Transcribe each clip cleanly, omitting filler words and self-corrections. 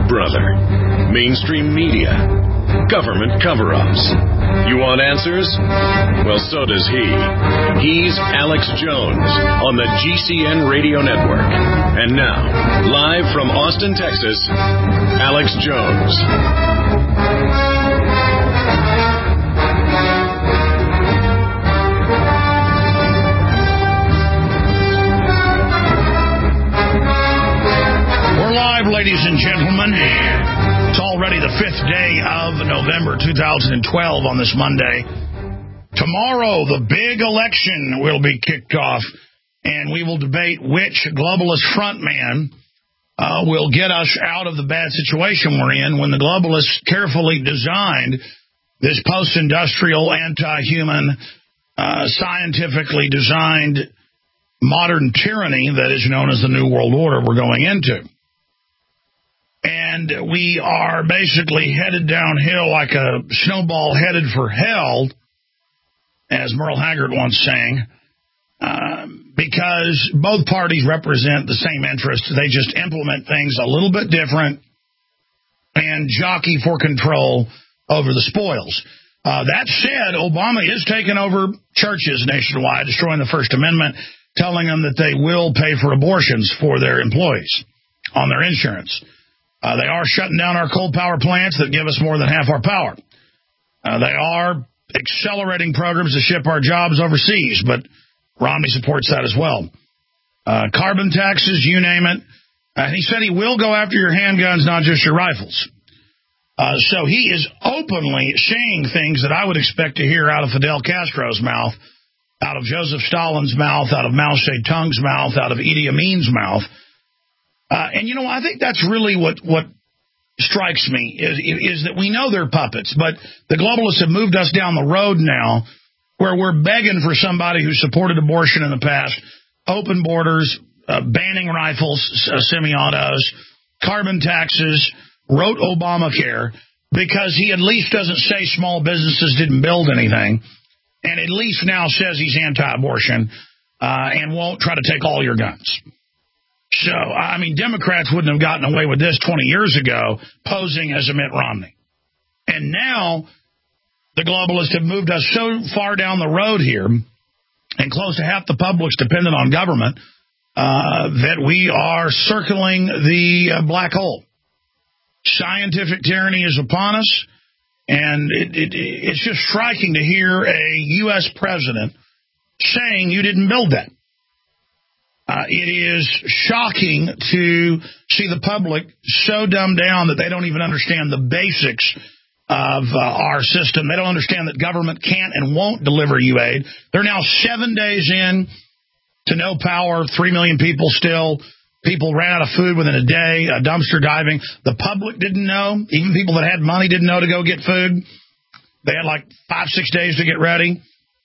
Big Brother, mainstream media, government cover-ups. You want answers? Well, so does he. He's Alex Jones on the GCN Radio Network. And now, live from Austin, Texas, Alex Jones. Ladies and gentlemen, it's already the 5th day of November 2012 on this Monday. Tomorrow, the big election will be kicked off, and we will debate which globalist frontman will get us out of the bad situation we're in when the globalists carefully designed this post-industrial, anti-human, scientifically designed modern tyranny that is known as the New World Order we're going into. And we are basically headed downhill like a snowball headed for hell, as Merle Haggard once sang, because both parties represent the same interests. They just implement things a little bit different and jockey for control over the spoils. That said, Obama is taking over churches nationwide, destroying the First Amendment, telling them that they will pay for abortions for their employees on their insurance. They are shutting down our coal power plants that give us more than half our power. They are accelerating programs to ship our jobs overseas, but Romney supports that as well. Carbon taxes, you name it. He said he will go after your handguns, not just your rifles. So he is openly saying things that I would expect to hear out of Fidel Castro's mouth, out of Joseph Stalin's mouth, out of Mao Zedong's mouth, out of Idi Amin's mouth. And, I think that's really what strikes me, is that we know they're puppets, but the globalists have moved us down the road now where we're begging for somebody who supported abortion in the past, open borders, banning rifles, semi-autos, carbon taxes, wrote Obamacare, because he at least doesn't say small businesses didn't build anything, and at least now says he's anti-abortion and won't try to take all your guns. So, Democrats wouldn't have gotten away with this 20 years ago, posing as a Mitt Romney. And now, the globalists have moved us so far down the road here, and close to half the public's dependent on government, that we are circling the black hole. Scientific tyranny is upon us, and it's just striking to hear a U.S. president saying you didn't build that. It is shocking to see the public so dumbed down that they don't even understand the basics of our system. They don't understand that government can't and won't deliver you aid. They're now 7 days in to no power, 3 million people still. People ran out of food within a day, dumpster diving. The public didn't know. Even people that had money didn't know to go get food. They had like 5-6 days to get ready.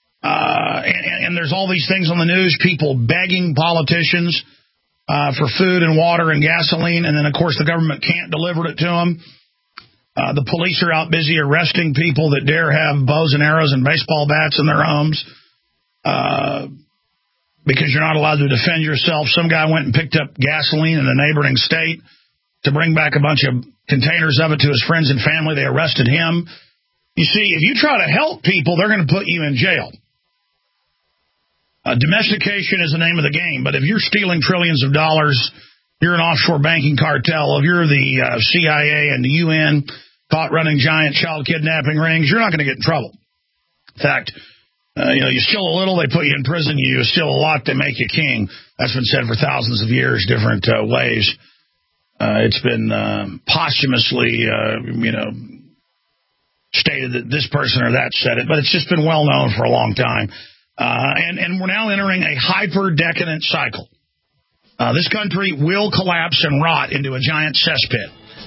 And there's all these things on the news, people begging politicians for food and water and gasoline, and then, of course, the government can't deliver it to them. The police are out busy arresting people that dare have bows and arrows and baseball bats in their homes because you're not allowed to defend yourself. Some guy went and picked up gasoline in a neighboring state to bring back a bunch of containers of it to his friends and family. They arrested him. You see, if you try to help people, they're going to put you in jail. Domestication is the name of the game, but if you're stealing trillions of dollars, you're an offshore banking cartel, if you're the CIA and the UN caught running giant child kidnapping rings, you're not going to get in trouble. In fact, you steal a little, they put you in prison. You steal a lot, they make you king. That's been said for thousands of years, different ways. It's been posthumously, stated that this person or that said it, but it's just been well known for a long time. And we're now entering a hyper-decadent cycle. This country will collapse and rot into a giant cesspit.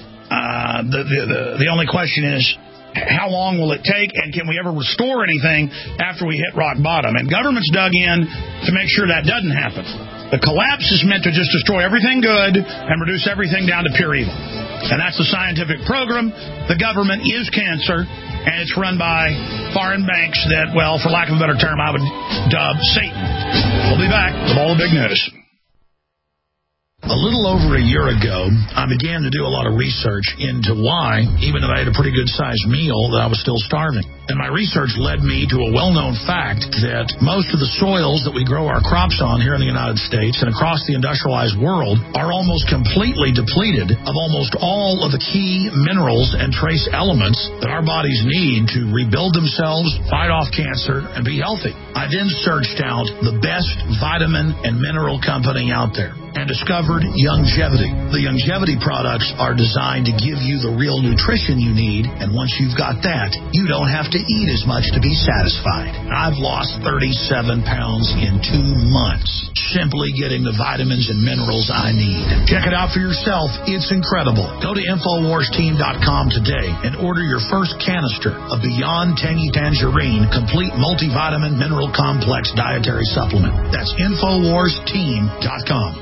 The only question is, how long will it take, and can we ever restore anything after we hit rock bottom? And government's dug in to make sure that doesn't happen. The collapse is meant to just destroy everything good and reduce everything down to pure evil. And that's the scientific program. The government is cancer, and it's run by foreign banks that, well, for lack of a better term, I would dub Satan. We'll be back with all the big news. A little over a year ago, I began to do a lot of research into why, even though I had a pretty good-sized meal, that I was still starving. And my research led me to a well-known fact that most of the soils that we grow our crops on here in the United States and across the industrialized world are almost completely depleted of almost all of the key minerals and trace elements that our bodies need to rebuild themselves, fight off cancer, and be healthy. I then searched out the best vitamin and mineral company out there and discovered Youngevity. The Youngevity products are designed to give you the real nutrition you need, and once you've got that, you don't have to eat as much to be satisfied. I've lost 37 pounds in 2 months, simply getting the vitamins and minerals I need. Check it out for yourself. It's incredible. Go to InfoWarsTeam.com today and order your first canister of Beyond Tangy Tangerine Complete Multivitamin Mineral Complex Dietary Supplement. That's InfoWarsTeam.com.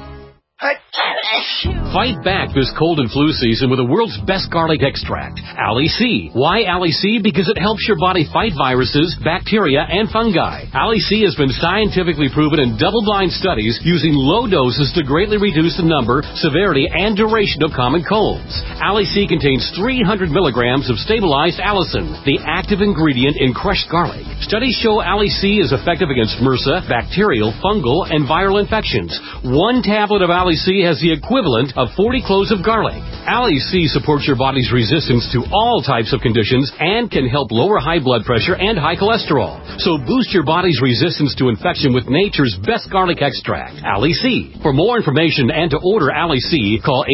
Fight back this cold and flu season with the world's best garlic extract, Ali C. Why Ali C? Because it helps your body fight viruses, bacteria, and fungi. Ali C has been scientifically proven in double-blind studies using low doses to greatly reduce the number, severity, and duration of common colds. Ali C contains 300 milligrams of stabilized allicin, the active ingredient in crushed garlic. Studies show Ali C is effective against MRSA, bacterial, fungal, and viral infections. 1 tablet of Ali C has the equivalent of 40 cloves of garlic. Ali C supports your body's resistance to all types of conditions and can help lower high blood pressure and high cholesterol. So boost your body's resistance to infection with nature's best garlic extract, Ali C. For more information and to order Ali C, call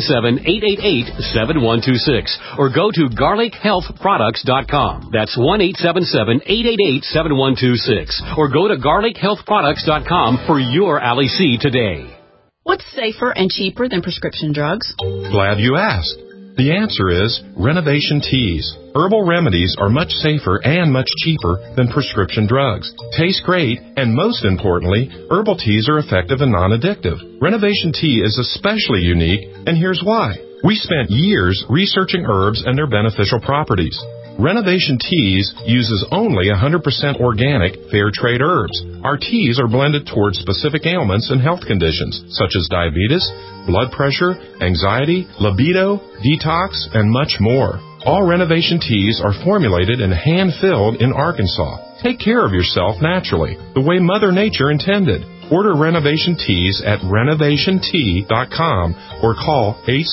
877-888-7126 or go to garlichealthproducts.com. That's 1-877-888-7126 or go to garlichealthproducts.com for your Ali C today. What's safer and cheaper than prescription drugs? Glad you asked. The answer is Renovation Teas. Herbal remedies are much safer and much cheaper than prescription drugs. Taste great, and most importantly, herbal teas are effective and non-addictive. Renovation Tea is especially unique, and here's why. We spent years researching herbs and their beneficial properties. Renovation Teas uses only 100% organic, fair trade herbs. Our teas are blended towards specific ailments and health conditions, such as diabetes, blood pressure, anxiety, libido, detox, and much more. All Renovation Teas are formulated and hand-filled in Arkansas. Take care of yourself naturally, the way Mother Nature intended. Order Renovation Teas at renovationtea.com or call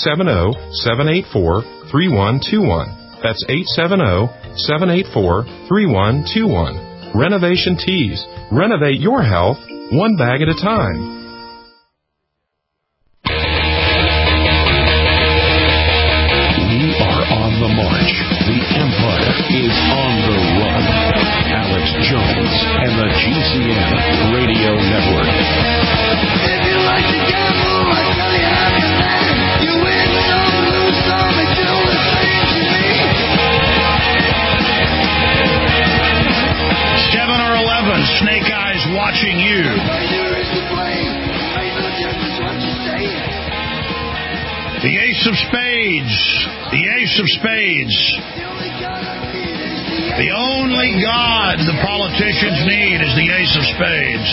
870-784-3121. That's 870-784-3121. Renovation Teas. Renovate your health, one bag at a time. We are on the march. The Empire is on the run. Alex Jones and the GCN Radio Network. If you like to gamble, I tell you how to land. You win some, lose some, and do the same to me. 7 or 11, Snake Eyes watching you. The Ace of Spades. The Ace of Spades. The only God the politicians need is the Ace of Spades.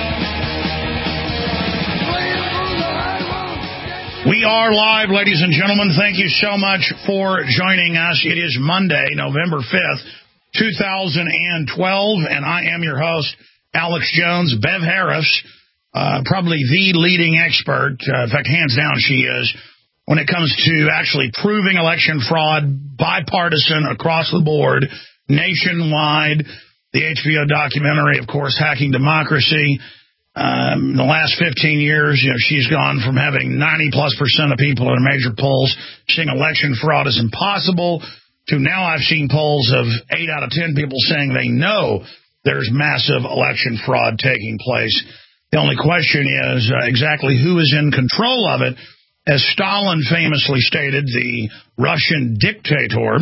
We are live, ladies and gentlemen. Thank you so much for joining us. It is Monday, November 5th. 2012, and I am your host, Alex Jones. Bev Harris, probably the leading expert, in fact, hands down she is, when it comes to actually proving election fraud, bipartisan, across the board, nationwide. The HBO documentary, of course, Hacking Democracy. In the last 15 years, she's gone from having 90+% of people in major polls saying election fraud is impossible to now I've seen polls of 8 out of 10 people saying they know there's massive election fraud taking place. The only question is exactly who is in control of it. As Stalin famously stated, the Russian dictator,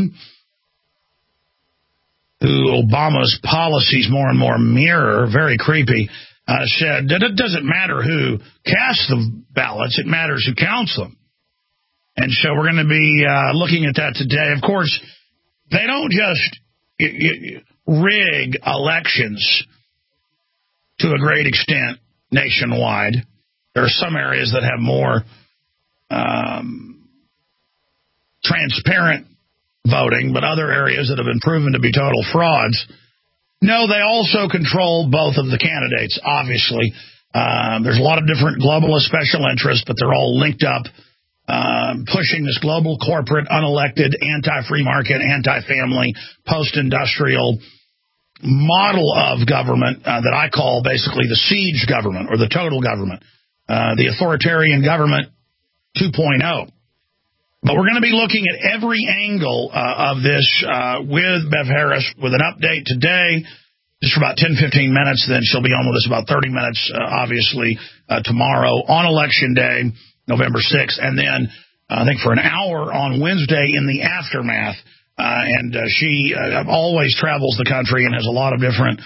who Obama's policies more and more mirror, very creepy, said that it doesn't matter who casts the ballots, it matters who counts them. And so we're going to be looking at that today. Of course, they don't just rig elections to a great extent nationwide. There are some areas that have more transparent voting, but other areas that have been proven to be total frauds. No, they also control both of the candidates, obviously. There's a lot of different globalist special interests, but they're all linked up, pushing this global corporate, unelected, anti-free market, anti-family, post-industrial model of government that I call basically the siege government or the total government, the authoritarian government 2.0. But we're going to be looking at every angle of this with Bev Harris with an update today, just for about 10-15 minutes. Then she'll be on with us about 30 minutes, obviously, tomorrow on Election Day, November 6th. And then I think for an hour on Wednesday in the aftermath. And she always travels the country and has a lot of different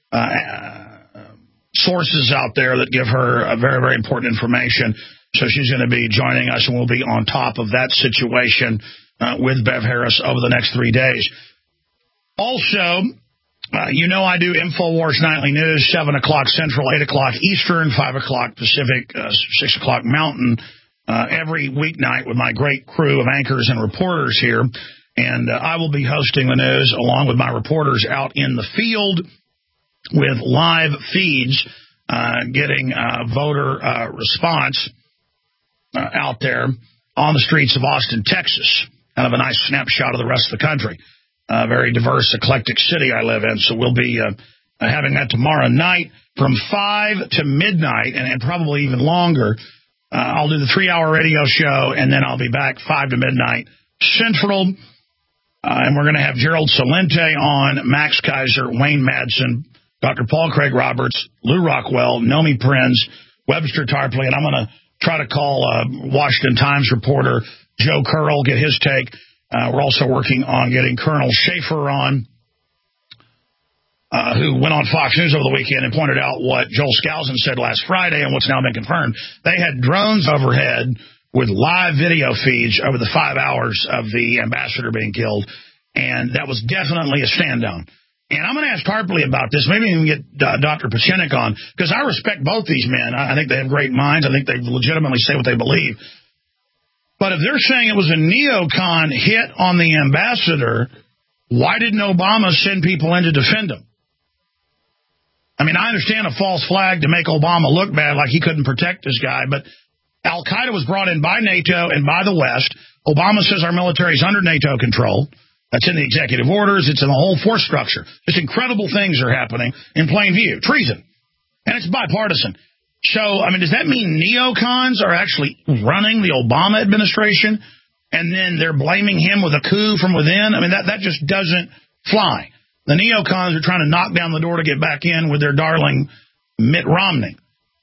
sources out there that give her very, very important information. So she's going to be joining us, and we'll be on top of that situation with Bev Harris over the next 3 days. Also, I do InfoWars Nightly News, 7 o'clock Central, 8 o'clock Eastern, 5 o'clock Pacific, 6 o'clock Mountain, every weeknight with my great crew of anchors and reporters here. And I will be hosting the news along with my reporters out in the field with live feeds, getting voter response out there on the streets of Austin, Texas. Kind of a nice snapshot of the rest of the country. Very diverse, eclectic city I live in. So we'll be having that tomorrow night from 5 to midnight and probably even longer. I'll do the 3-hour radio show, and then I'll be back 5 to midnight Central. And we're going to have Gerald Celente on, Max Kaiser, Wayne Madsen, Dr. Paul Craig Roberts, Lou Rockwell, Nomi Prinz, Webster Tarpley, and I'm going to try to call Washington Times reporter Joe Curl, get his take. We're also working on getting Colonel Schaefer on, who went on Fox News over the weekend and pointed out what Joel Skousen said last Friday and what's now been confirmed. They had drones overhead with live video feeds over the 5 hours of the ambassador being killed, and that was definitely a stand-down. And I'm going to ask Tarpley about this. Maybe even get Dr. Pachinik on, because I respect both these men. I think they have great minds. I think they legitimately say what they believe. But if they're saying it was a neocon hit on the ambassador, why didn't Obama send people in to defend him? I mean, I understand a false flag to make Obama look bad, like he couldn't protect this guy, but Al-Qaeda was brought in by NATO and by the West. Obama says our military is under NATO control. That's in the executive orders. It's in the whole force structure. Just incredible things are happening in plain view. Treason. And it's bipartisan. So, I mean, does that mean neocons are actually running the Obama administration and then they're blaming him with a coup from within? I mean, that just doesn't fly. The neocons are trying to knock down the door to get back in with their darling Mitt Romney.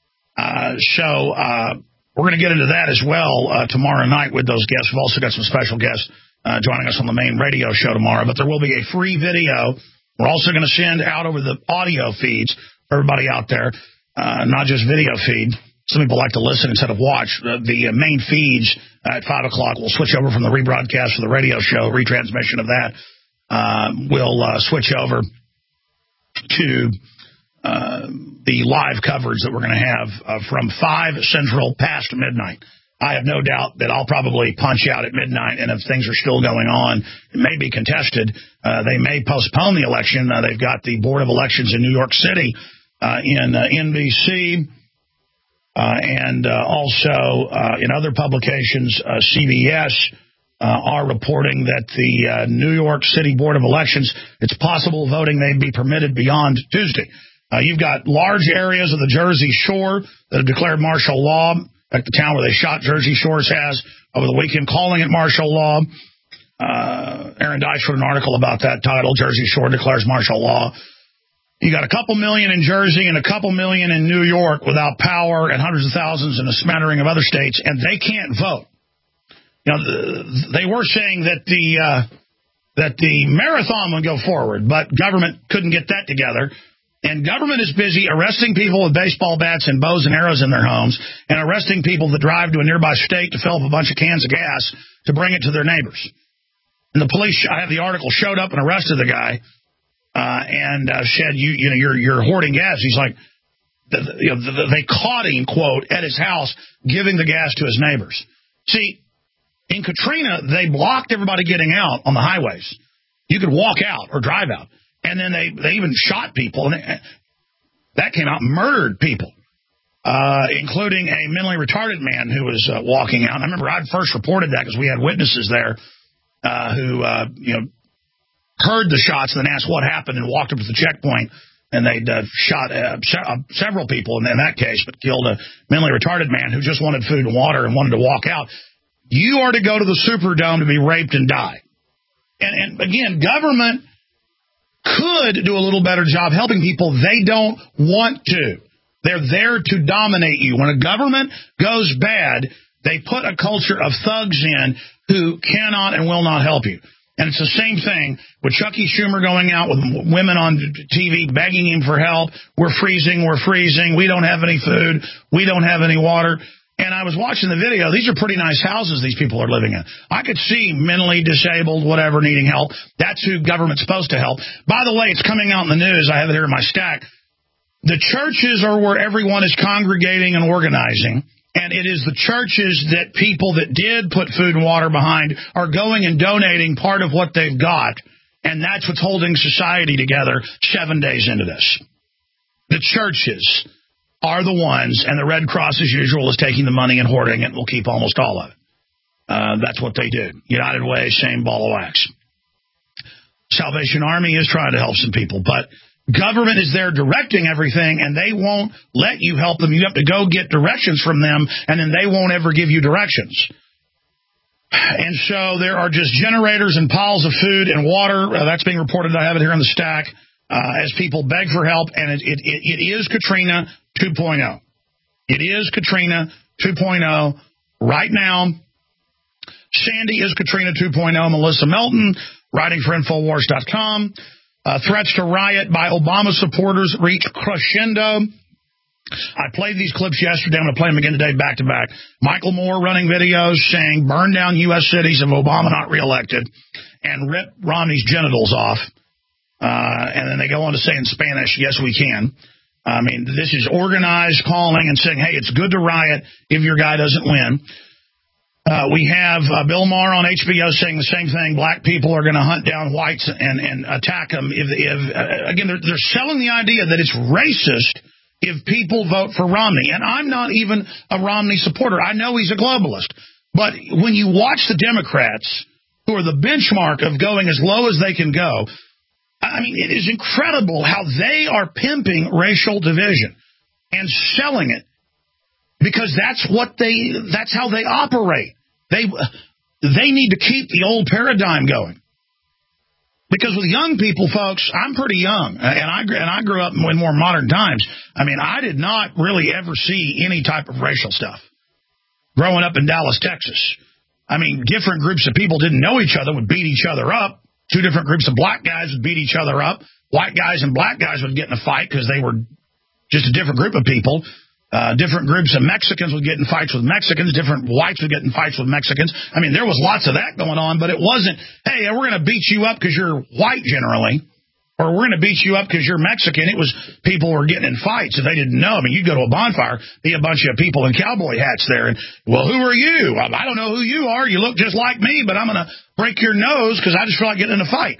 We're going to get into that as well tomorrow night with those guests. We've also got some special guests joining us on the main radio show tomorrow. But there will be a free video. We're also going to send out over the audio feeds for everybody out there, not just video feed. Some people like to listen instead of watch. The main feeds at 5 o'clock will switch over from the rebroadcast of the radio show, retransmission of that. We'll switch over to the live coverage that we're going to have from 5 Central past midnight. I have no doubt that I'll probably punch out at midnight, and if things are still going on, it may be contested. They may postpone the election. They've got the Board of Elections in New York City in NBC, and also in other publications, CBS are reporting that the New York City Board of Elections, it's possible voting may be permitted beyond Tuesday. You've got large areas of the Jersey Shore that have declared martial law, like the town where they shot Jersey Shores has over the weekend, calling it martial law. Aaron Dice wrote an article about that title, Jersey Shore Declares Martial Law. You got a couple million in Jersey and a couple million in New York without power, and hundreds of thousands in a smattering of other states, and they can't vote. You know, they were saying that the marathon would go forward, but government couldn't get that together. And government is busy arresting people with baseball bats and bows and arrows in their homes and arresting people that drive to a nearby state to fill up a bunch of cans of gas to bring it to their neighbors. And the police, I have the article, showed up and arrested the guy and said, you're hoarding gas. He's like, they caught him, quote, at his house giving the gas to his neighbors. See, in Katrina, they blocked everybody getting out on the highways. You could walk out or drive out. And then they even shot people. And that came out and murdered people, including a mentally retarded man who was walking out. And I remember I'd first reported that because we had witnesses there who heard the shots and then asked what happened and walked up to the checkpoint. And they'd shot several people in that case, but killed a mentally retarded man who just wanted food and water and wanted to walk out. You are to go to the Superdome to be raped and die. And again, government could do a little better job helping people. They don't want to. They're there to dominate you. When a government goes bad, they put a culture of thugs in who cannot and will not help you. And it's the same thing with Chucky Schumer going out with women on TV begging him for help. We're freezing. We don't have any food. We don't have any water. And I was watching the video. These are pretty nice houses these people are living in. I could see mentally disabled, whatever, needing help. That's who government's supposed to help. By the way, it's coming out in the news. I have it here in my stack. The churches are where everyone is congregating and organizing. And it is the churches that people that did put food and water behind are going and donating part of what they've got. And that's what's holding society together 7 days into this. The churches are the ones, and the Red Cross, as usual, is taking the money and hoarding it and will keep almost all of it. That's what they do. United Way, same ball of wax. Salvation Army is trying to help some people, but government is there directing everything, and they won't let you help them. You have to go get directions from them, and then they won't ever give you directions. And so there are just generators and piles of food and water. That's being reported. I have it here on the stack as people beg for help, and it is Katrina 2.0. It is Katrina 2.0 right now. Sandy is Katrina 2.0. Melissa Melton, writing for Infowars.com. Threats to riot by Obama supporters reach crescendo. I played these clips yesterday. I'm going to play them again today back to back. Michael Moore running videos saying burn down U.S. cities if Obama not reelected and rip Romney's genitals off. And then they go on to say in Spanish, yes, we can. I mean, this is organized calling and saying, hey, it's good to riot if your guy doesn't win. We have Bill Maher on HBO saying the same thing. Black people are going to hunt down whites and attack them. Again, they're selling the idea that it's racist if people vote for Romney. And I'm not even a Romney supporter. I know he's a globalist. But when you watch the Democrats, who are the benchmark of going as low as they can go, I mean, it is incredible how they are pimping racial division and selling it. Because that's how they operate. They need to keep the old paradigm going. Because with young people, folks, I'm pretty young, and I grew up in more modern times. I mean, I did not really ever see any type of racial stuff growing up in Dallas, Texas. I mean, different groups of people didn't know each other, would beat each other up. Two different groups of black guys would beat each other up. White guys and black guys would get in a fight because they were just a different group of people. Different groups of Mexicans would get in fights with Mexicans. Different whites would get in fights with Mexicans. I mean, there was lots of that going on, but it wasn't, hey, we're going to beat you up because you're white generally, or we're going to beat you up because you're Mexican. It was people were getting in fights if they didn't know. I mean, you'd go to a bonfire, be a bunch of people in cowboy hats there, and, well, who are you? I don't know who you are. You look just like me, but I'm going to break your nose because I just feel like getting in a fight.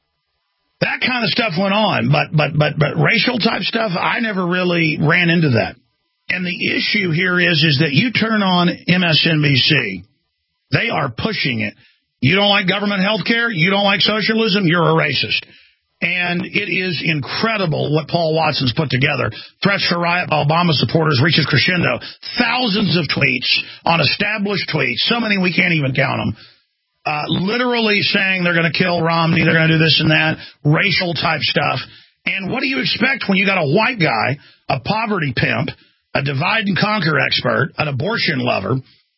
That kind of stuff went on, but racial type stuff, I never really ran into that. And the issue here is that you turn on MSNBC, they are pushing it. You don't like government health care? You don't like socialism? You're a racist. And it is incredible what Paul Watson's put together. Threats to riot by Obama supporters reaches crescendo. Thousands of tweets on established tweets, so many we can't even count them, literally saying they're going to kill Romney, they're going to do this and that, racial type stuff. And what do you expect when you got a white guy, a poverty pimp, a divide and conquer expert, an abortion lover?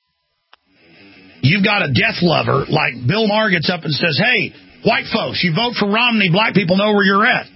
You've got a death lover like Bill Maher gets up and says, hey, white folks, you vote for Romney, black people know where you're at.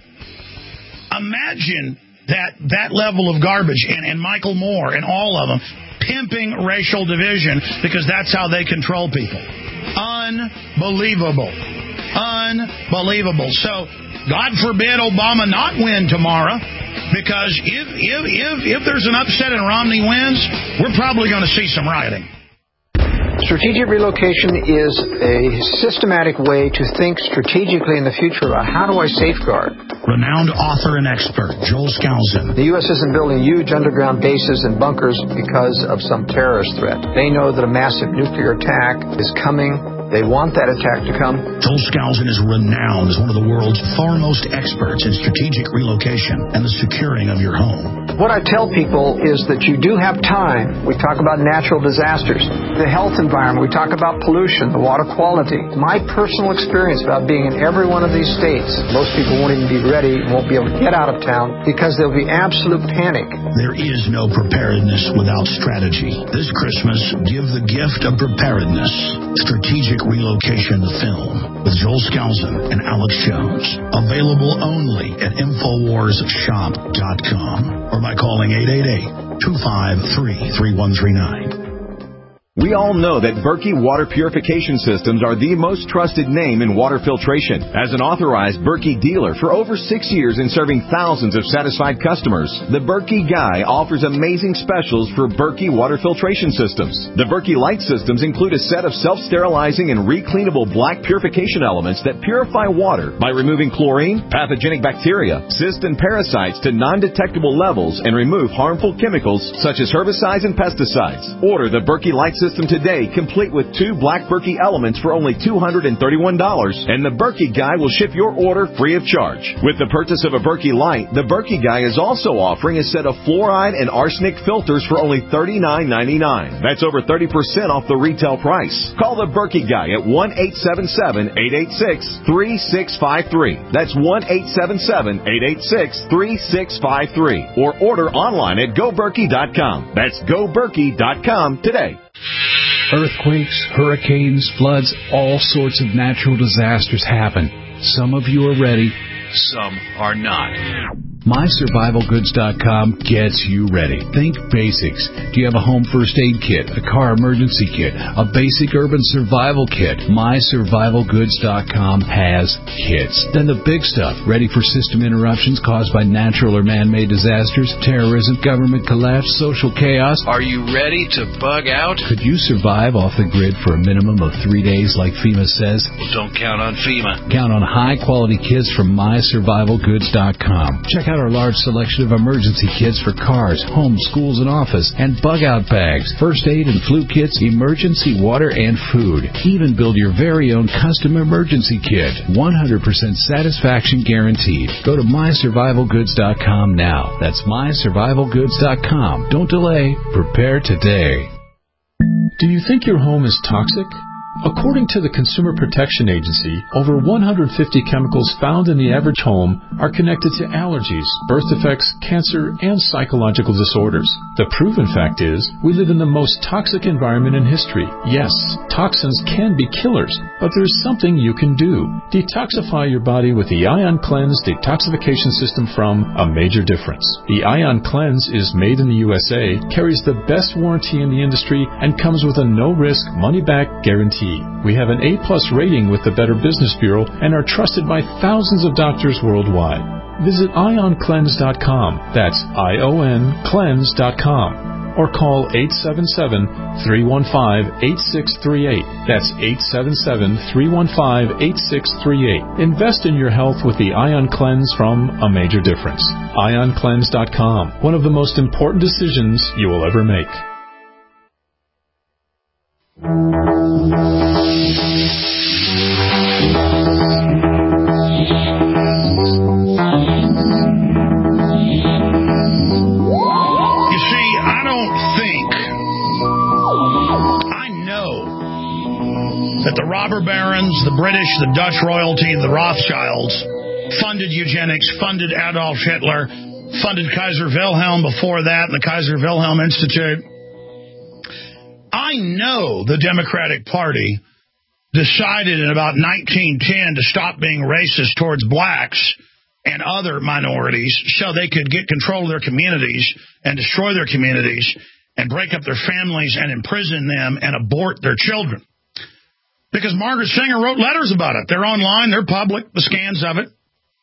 Imagine that level of garbage, and Michael Moore and all of them pimping racial division because that's how they control people. Unbelievable. Unbelievable. So, God forbid Obama not win tomorrow. Because if there's an upset and Romney wins, we're probably going to see some rioting. Strategic relocation is a systematic way to think strategically in the future about how do I safeguard. Renowned author and expert, Joel Skousen. The U.S. isn't building huge underground bases and bunkers because of some terrorist threat. They know that a massive nuclear attack is coming. They want that attack to come. Joel Skousen is renowned as one of the world's foremost experts in strategic relocation and the securing of your home. What I tell people is that you do have time. We talk about natural disasters, the health environment. We talk about pollution, the water quality. My personal experience about being in every one of these states, most people won't even be ready, won't be able to get out of town because there'll be absolute panic. There is no preparedness without strategy. This Christmas, give the gift of preparedness. Strategic Relocation, the film, with Joel Skousen and Alex Jones. Available only at InfoWarsShop.com or by calling 888-253-3139. We all know that Berkey Water Purification Systems are the most trusted name in water filtration. As an authorized Berkey dealer for over 6 years and serving thousands of satisfied customers, the Berkey Guy offers amazing specials for Berkey Water Filtration Systems. The Berkey Light Systems include a set of self-sterilizing and recleanable black purification elements that purify water by removing chlorine, pathogenic bacteria, cysts, and parasites to non-detectable levels and remove harmful chemicals such as herbicides and pesticides. Order the Berkey Light System today, complete with 2 black Berkey elements for only $231, and the Berkey Guy will ship your order free of charge. With the purchase of a Berkey Light, the Berkey Guy is also offering a set of fluoride and arsenic filters for only $39.99. That's over 30% off the retail price. Call the Berkey Guy at 1-877-886-3653. That's 1-877-886-3653. Or order online at GoBerkey.com. That's GoBerkey.com today. Earthquakes, hurricanes, floods, all sorts of natural disasters happen. Some of you are ready, some are not. MySurvivalGoods.com gets you ready. Think basics. Do you have a home first aid kit, a car emergency kit, a basic urban survival kit? MySurvivalGoods.com has kits. Then the big stuff, ready for system interruptions caused by natural or man-made disasters, terrorism, government collapse, social chaos. Are you ready to bug out? Could you survive off the grid for a minimum of 3 days like FEMA says? Well, don't count on FEMA. Count on high-quality kits from MySurvivalGoods.com. Check out our large selection of emergency kits for cars, homes, schools, and office, and bug-out bags, first aid and flu kits, emergency water, and food. Even build your very own custom emergency kit. 100% satisfaction guaranteed. Go to MySurvivalGoods.com now. That's MySurvivalGoods.com. Don't delay. Prepare today. Do you think your home is toxic? According to the Consumer Protection Agency, over 150 chemicals found in the average home are connected to allergies, birth defects, cancer, and psychological disorders. The proven fact is, we live in the most toxic environment in history. Yes, toxins can be killers, but there's something you can do. Detoxify your body with the Ion Cleanse detoxification system from A Major Difference. The Ion Cleanse is made in the USA, carries the best warranty in the industry, and comes with a no-risk, money-back guarantee. We have an A+ rating with the Better Business Bureau and are trusted by thousands of doctors worldwide. Visit IonCleanse.com. That's IonCleanse.com. Or call 877-315-8638. That's 877-315-8638. Invest in your health with the Ion Cleanse from A Major Difference. IonCleanse.com. One of the most important decisions you will ever make. That the robber barons, the British, the Dutch royalty, the Rothschilds funded eugenics, funded Adolf Hitler, funded Kaiser Wilhelm before that, and the Kaiser Wilhelm Institute. I know the Democratic Party decided in about 1910 to stop being racist towards blacks and other minorities so they could get control of their communities and destroy their communities and break up their families and imprison them and abort their children. Because Margaret Sanger wrote letters about it. They're online. They're public, the scans of it.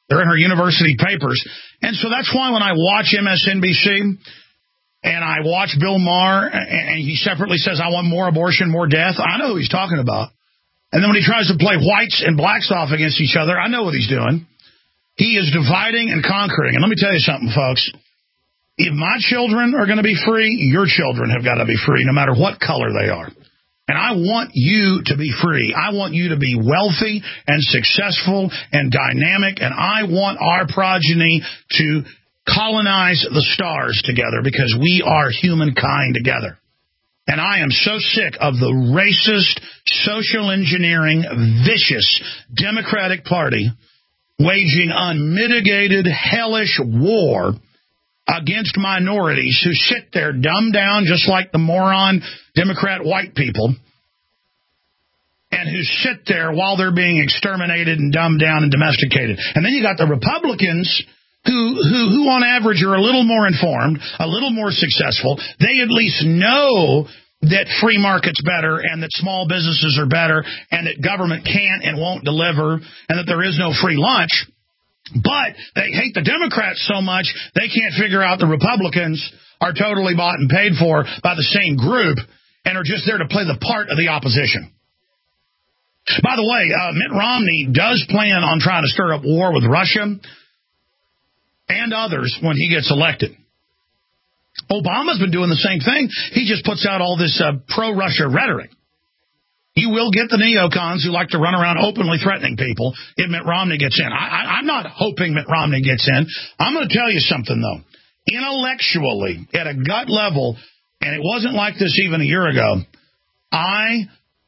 They're in her university papers. And so that's why when I watch MSNBC and I watch Bill Maher and he separately says, I want more abortion, more death, I know who he's talking about. And then when he tries to play whites and blacks off against each other, I know what he's doing. He is dividing and conquering. And let me tell you something, folks. If my children are going to be free, your children have got to be free, no matter what color they are. And I want you to be free. I want you to be wealthy and successful and dynamic. And I want our progeny to colonize the stars together because we are humankind together. And I am so sick of the racist, social engineering, vicious Democratic Party waging unmitigated, hellish war against minorities who sit there dumbed down just like the moron Democrat white people and who sit there while they're being exterminated and dumbed down and domesticated. And then you got the Republicans who on average are a little more informed, a little more successful. They at least know that free market's better and that small businesses are better and that government can't and won't deliver and that there is no free lunch. But they hate the Democrats so much they can't figure out the Republicans are totally bought and paid for by the same group and are just there to play the part of the opposition. By the way, Mitt Romney does plan on trying to stir up war with Russia and others when he gets elected. Obama's been doing the same thing. He just puts out all this pro-Russia rhetoric. You will get the neocons who like to run around openly threatening people if Mitt Romney gets in. I'm not hoping Mitt Romney gets in. I'm going to tell you something, though. Intellectually, at a gut level, and it wasn't like this even a year ago, I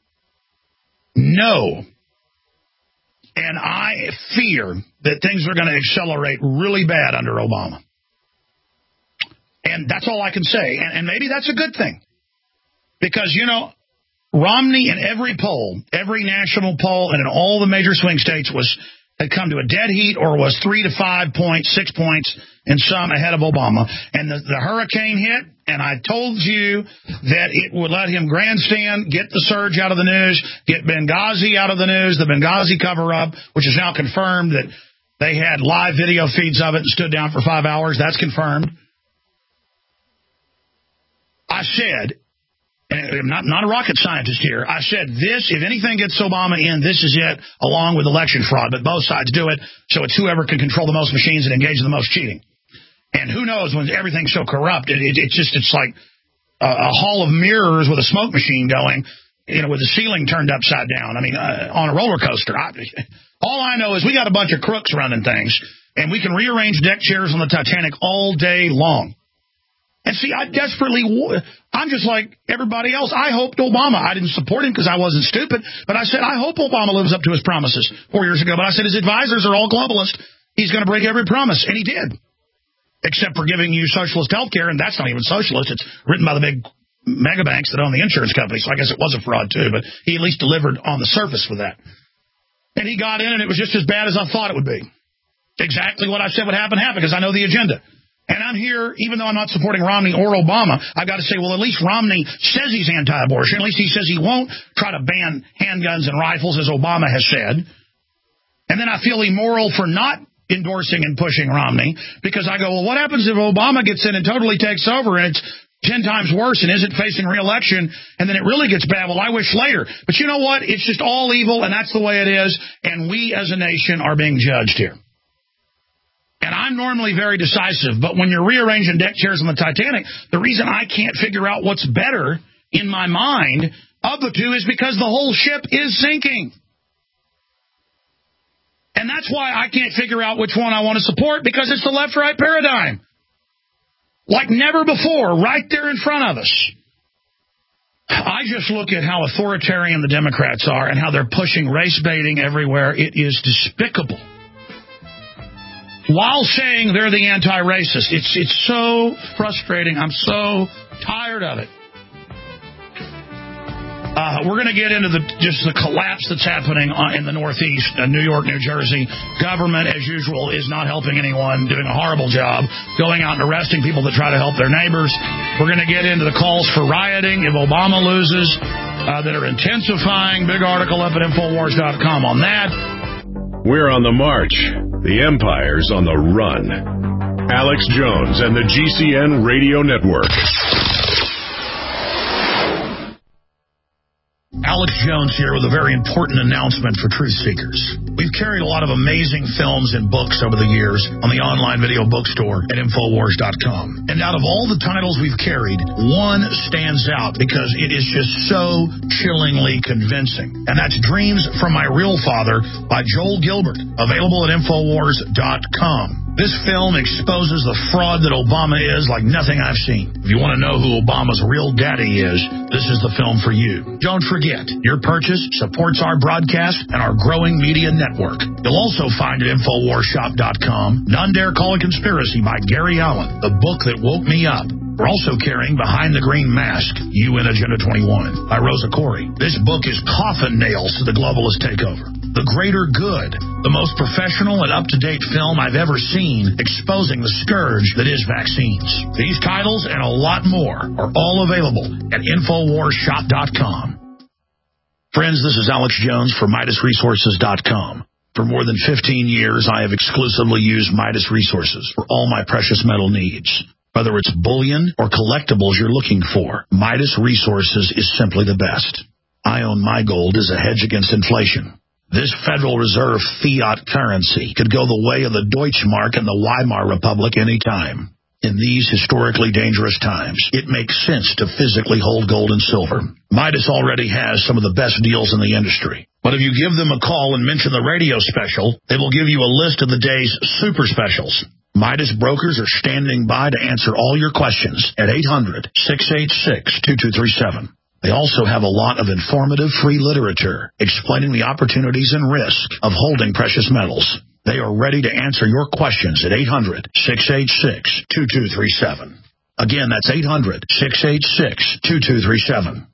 know and I fear that things are going to accelerate really bad under Obama. And that's all I can say. And maybe that's a good thing. Because, you know, Romney in every poll, every national poll, and in all the major swing states had come to a dead heat or was 3 to 5 points, 6 points in some ahead of Obama. And the hurricane hit, and I told you that it would let him grandstand, get the surge out of the news, get Benghazi out of the news, the Benghazi cover-up, which is now confirmed that they had live video feeds of it and stood down for 5 hours. That's confirmed. I said, and I'm not a rocket scientist here, I said this, if anything gets Obama in, this is it, along with election fraud. But both sides do it, so it's whoever can control the most machines and engage in the most cheating. And who knows, when everything's so corrupt, it's like a hall of mirrors with a smoke machine going, you know, with the ceiling turned upside down. I mean, on a roller coaster. All I know is we got a bunch of crooks running things, and we can rearrange deck chairs on the Titanic all day long. And see, I'm just like everybody else. I hoped Obama, I didn't support him because I wasn't stupid, but I said, I hope Obama lives up to his promises 4 years ago. But I said, his advisors are all globalists. He's going to break every promise. And he did. Except for giving you socialist health care, and that's not even socialist. It's written by the big mega banks that own the insurance company. So I guess it was a fraud too, but he at least delivered on the surface with that. And he got in, and it was just as bad as I thought it would be. Exactly what I said would happen because I know the agenda. And I'm here, even though I'm not supporting Romney or Obama, I've got to say, well, at least Romney says he's anti-abortion. At least he says he won't try to ban handguns and rifles, as Obama has said. And then I feel immoral for not endorsing and pushing Romney, because I go, well, what happens if Obama gets in and totally takes over and it's 10 times worse and isn't facing re-election, and then it really gets bad? Well, I wish later. But you know what? It's just all evil, and that's the way it is, and we as a nation are being judged here. And I'm normally very decisive, but when you're rearranging deck chairs on the Titanic, the reason I can't figure out what's better in my mind of the two is because the whole ship is sinking. And that's why I can't figure out which one I want to support, because it's the left-right paradigm. Like never before, right there in front of us. I just look at how authoritarian the Democrats are and how they're pushing race baiting everywhere. It is despicable. While saying they're the anti-racist. It's so frustrating. I'm so tired of it. We're going to get into the collapse that's happening in the Northeast, New York, New Jersey. Government, as usual, is not helping anyone, doing a horrible job, going out and arresting people that try to help their neighbors. We're going to get into the calls for rioting if Obama loses that are intensifying. Big article up at Infowars.com on that. We're on the march. The empire's on the run. Alex Jones and the GCN Radio Network. Alex Jones here with a very important announcement for truth seekers. We've carried a lot of amazing films and books over the years on the online video bookstore at Infowars.com. And out of all the titles we've carried, one stands out because it is just so chillingly convincing. And that's Dreams from My Real Father by Joel Gilbert, available at Infowars.com. This film exposes the fraud that Obama is like nothing I've seen. If you want to know who Obama's real daddy is, this is the film for you. Don't forget, your purchase supports our broadcast and our growing media network. You'll also find at InfoWarsShop.com None Dare Call a Conspiracy by Gary Allen, the book that woke me up. We're also carrying Behind the Green Mask, UN Agenda 21 by Rosa Corey. This book is coffin nails to the globalist takeover. The Greater Good, the most professional and up-to-date film I've ever seen exposing the scourge that is vaccines. These titles and a lot more are all available at InfoWarsShop.com. Friends, this is Alex Jones for MidasResources.com. For more than 15 years, I have exclusively used Midas Resources for all my precious metal needs. Whether it's bullion or collectibles you're looking for, Midas Resources is simply the best. I own my gold as a hedge against inflation. This Federal Reserve fiat currency could go the way of the Deutschmark and the Weimar Republic any time. In these historically dangerous times, it makes sense to physically hold gold and silver. Midas already has some of the best deals in the industry. But if you give them a call and mention the radio special, they will give you a list of the day's super specials. Midas brokers are standing by to answer all your questions at 800-686-2237. They also have a lot of informative free literature explaining the opportunities and risk of holding precious metals. They are ready to answer your questions at 800-686-2237. Again, that's 800-686-2237.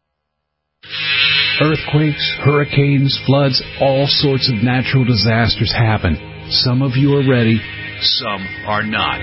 Earthquakes, hurricanes, floods, all sorts of natural disasters happen. Some of you are ready, some are not.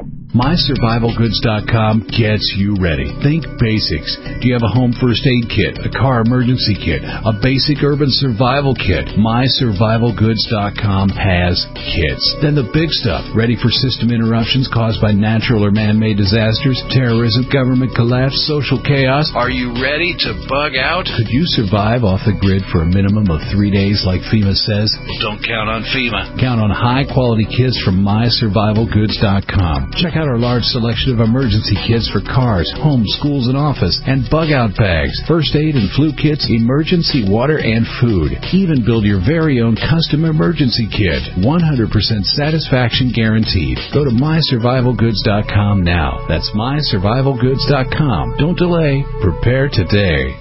MySurvivalGoods.com gets you ready. Think basics. Do you have a home first aid kit, a car emergency kit, a basic urban survival kit? MySurvivalGoods.com has kits. Then the big stuff, ready for system interruptions caused by natural or man-made disasters, terrorism, government collapse, social chaos. Are you ready to bug out? Could you survive off the grid for a minimum of 3 days like FEMA says? Well, don't count on FEMA. Count on high-quality kits from MySurvivalGoods.com. Check out our large selection of emergency kits for cars, homes, schools, and office, and bug-out bags, first aid and flu kits, emergency water, and food. Even build your very own custom emergency kit. 100% satisfaction guaranteed. Go to MySurvivalGoods.com now. That's MySurvivalGoods.com. Don't delay. Prepare today.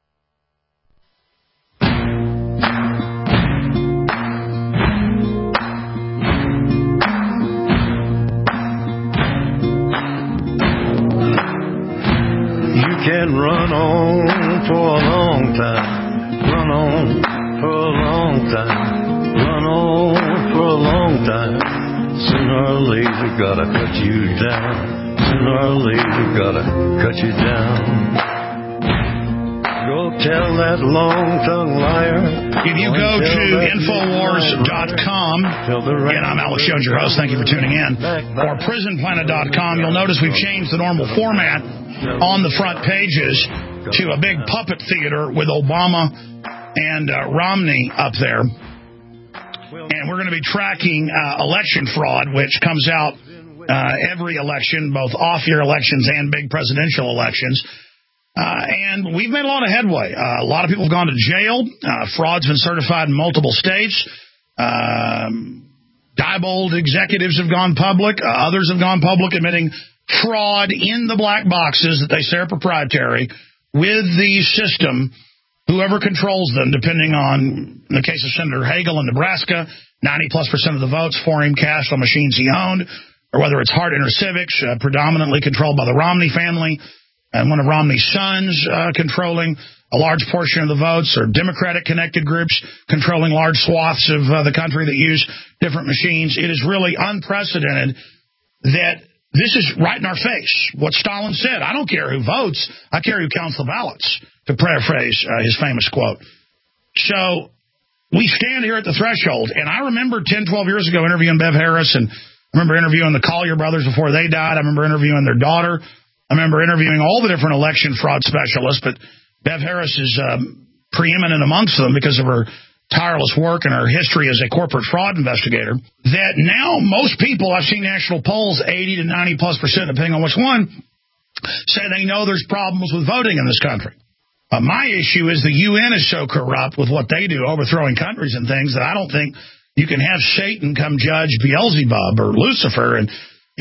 Can run on for a long time, run on for a long time, run on for a long time. Sooner or later gotta cut you down, sooner or later gotta cut you down. Go tell that long-tongued liar. If you go to Infowars.com, again, I'm Alex Jones, your host. Thank you for tuning in. Or PrisonPlanet.com, you'll notice we've changed the normal format on the front pages to a big puppet theater with Obama and Romney up there. And we're going to be tracking election fraud, which comes out every election, both off-year elections and big presidential elections. And we've made a lot of headway. A lot of people have gone to jail. Fraud's been certified in multiple states. Diebold executives have gone public. Others have gone public admitting fraud in the black boxes that they say are proprietary with the system, whoever controls them, depending on, in the case of Senator Hagel in Nebraska, 90+% of the votes for him cast on machines he owned, or whether it's Hart Intercivics, predominantly controlled by the Romney family, and one of Romney's sons controlling a large portion of the votes, or Democratic-connected groups controlling large swaths of the country that use different machines. It is really unprecedented that this is right in our face. What Stalin said, I don't care who votes, I care who counts the ballots, to paraphrase his famous quote. So we stand here at the threshold. And I remember 10, 12 years ago interviewing Bev Harris, and I remember interviewing the Collier brothers before they died. I remember interviewing their daughter. I remember interviewing all the different election fraud specialists, but Bev Harris is preeminent amongst them because of her tireless work and her history as a corporate fraud investigator. That now most people, I've seen national polls, 80 to 90+%, depending on which one, say they know there's problems with voting in this country. My issue is the UN is so corrupt with what they do, overthrowing countries and things, that I don't think you can have Satan come judge Beelzebub or Lucifer, and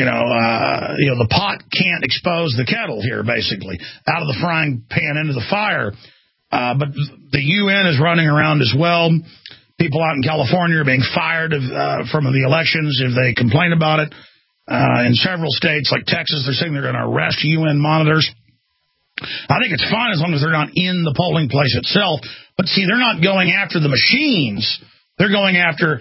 the pot can't expose the kettle here, basically, out of the frying pan into the fire. But the UN is running around as well. People out in California are being fired from the elections if they complain about it. In several states like Texas, they're saying they're going to arrest UN monitors. I think it's fine as long as they're not in the polling place itself. But see, they're not going after the machines. They're going after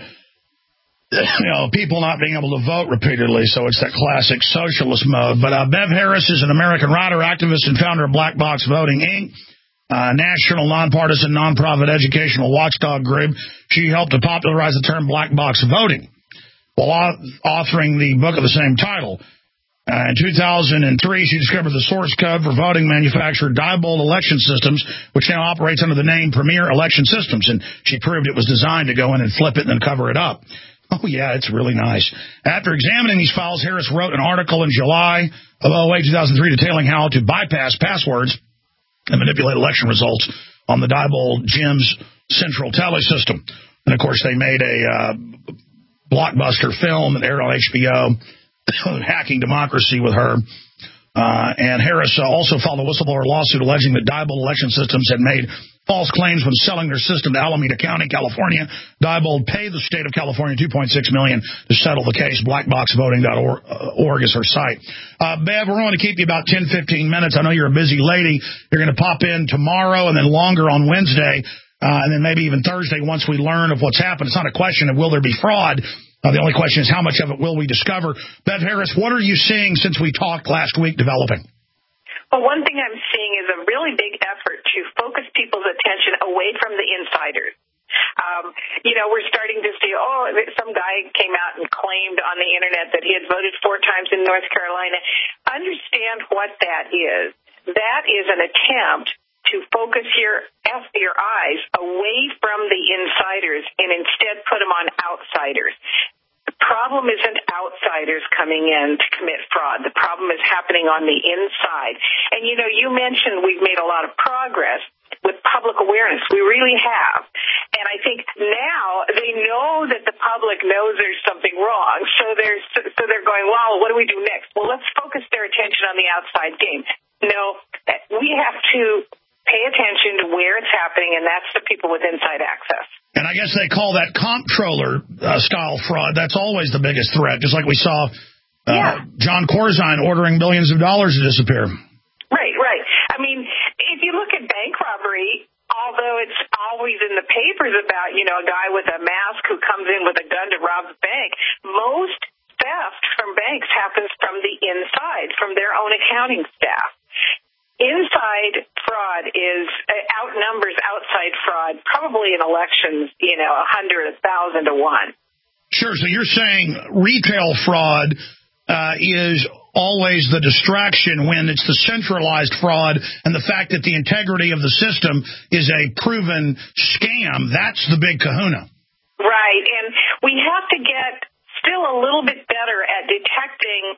people not being able to vote repeatedly. So it's that classic socialist mode. But Bev Harris is an American writer, activist, and founder of Black Box Voting, Inc., national nonpartisan nonprofit educational watchdog group. She helped to popularize the term black box voting while authoring the book of the same title. In 2003, she discovered the source code for voting manufacturer Diebold Election Systems, which now operates under the name Premier Election Systems, and she proved it was designed to go in and flip it and then cover it up. Oh, yeah, it's really nice. After examining these files, Harris wrote an article in July of 2003, detailing how to bypass passwords and manipulate election results on the Diebold GEMS central tally system. And, of course, they made a blockbuster film that aired on HBO, Hacking Democracy, with her. And Harris also filed a whistleblower lawsuit alleging that Diebold Election Systems had made false claims when selling their system to Alameda County, California. Diebold paid the state of California $2.6 million to settle the case. Blackboxvoting.org is her site. Bev, we're going to keep you about 10, 15 minutes. I know you're a busy lady. You're going to pop in tomorrow and then longer on Wednesday, and then maybe even Thursday once we learn of what's happened. It's not a question of will there be fraud. The only question is how much of it will we discover. Bev Harris, what are you seeing since we talked last week developing? Well, one thing I'm seeing is a really big effort to focus people's attention away from the insiders. We're starting to see, some guy came out and claimed on the Internet that he had voted 4 times in North Carolina. Understand what that is. That is an attempt to focus your eyes away from the insiders and instead put them on outsiders. The problem isn't outsiders coming in to commit fraud. The problem is happening on the inside. And, you mentioned we've made a lot of progress with public awareness. We really have. And I think now they know that the public knows there's something wrong. So they're going, well, what do we do next? Well, let's focus their attention on the outside game. No, we have to pay attention to where it's happening, and that's the people with inside access. And I guess they call that comptroller style fraud. That's always the biggest threat, just like we saw John Corzine ordering billions of dollars to disappear. Right. I mean, if you look at bank robbery, although it's always in the papers about, a guy with a mask who comes in with a gun to rob the bank, most theft from banks happens from the inside, from their own accounting staff. Inside fraud outnumbers outside fraud probably in elections, 100, 1,000 to 1. Sure. So you're saying retail fraud is always the distraction when it's the centralized fraud, and the fact that the integrity of the system is a proven scam, that's the big kahuna. Right. And we have to get still a little bit better at detecting,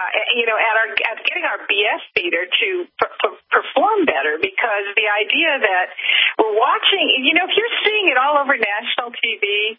at getting our BS feeder to perform better, because the idea that we're watching, if you're seeing it all over national TV,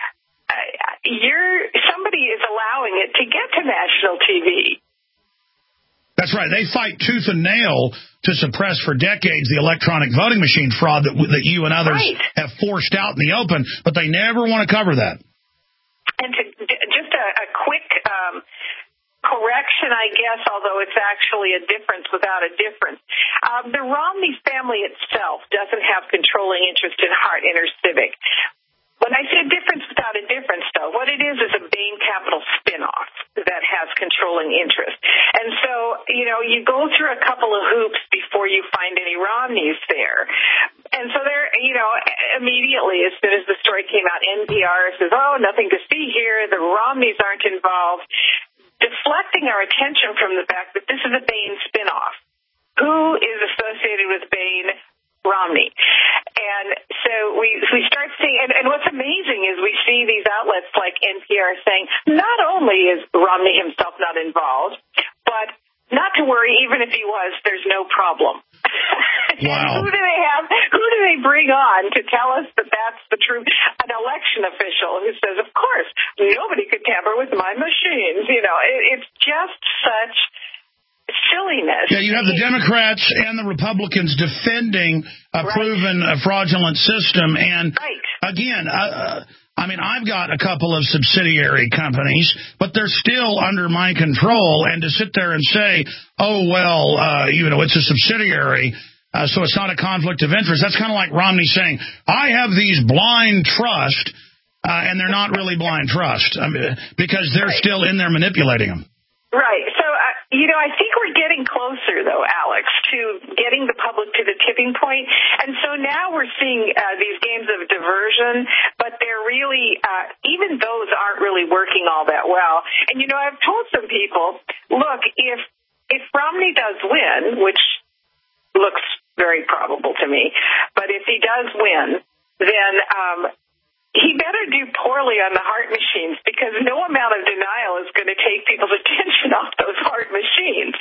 somebody is allowing it to get to national TV. That's right. They fight tooth and nail to suppress for decades the electronic voting machine fraud that you and others have forced out in the open, but they never want to cover that. And just a quick correction, I guess, although it's actually a difference without a difference. The Romney family itself doesn't have controlling interest in Hart InterCivic. When I say difference without a difference, though, what it is a Bain Capital spinoff that has controlling interest. And so, you go through a couple of hoops before you find any Romneys there. And so immediately, as soon as the story came out, NPR says, oh, nothing to see here, the Romneys aren't involved, deflecting our attention from the fact that this is a Bain spinoff. Who is associated with Bain? Romney. And so we start seeing, and what's amazing is we see these outlets like NPR saying, not only is Romney himself not involved, but not to worry, even if he was, there's no problem. Wow. Who do they have? Who do they bring on to tell us that that's the truth? An election official who says, of course, nobody could tamper with my machines. You know, it's just such silliness. Yeah, you have the Democrats and the Republicans defending a proven fraudulent system. And again, I mean, I've got a couple of subsidiary companies, but they're still under my control. And to sit there and say, oh, well, you know, it's a subsidiary, so it's not a conflict of interest. That's kind of like Romney saying, I have these blind trust, and they're not really blind trust because they're still in there manipulating them. Right. So, you know, I think we're getting closer, though, Alex, to getting the public to the tipping point. And so now we're seeing these games of diversion, but they're really, even those aren't really working all that well. And, you know, I've told some people, look, if Romney does win, which looks very probable to me, but if he does win, then he better do poorly on the heart machines, because no amount of denial is going to take people's attention off those heart machines.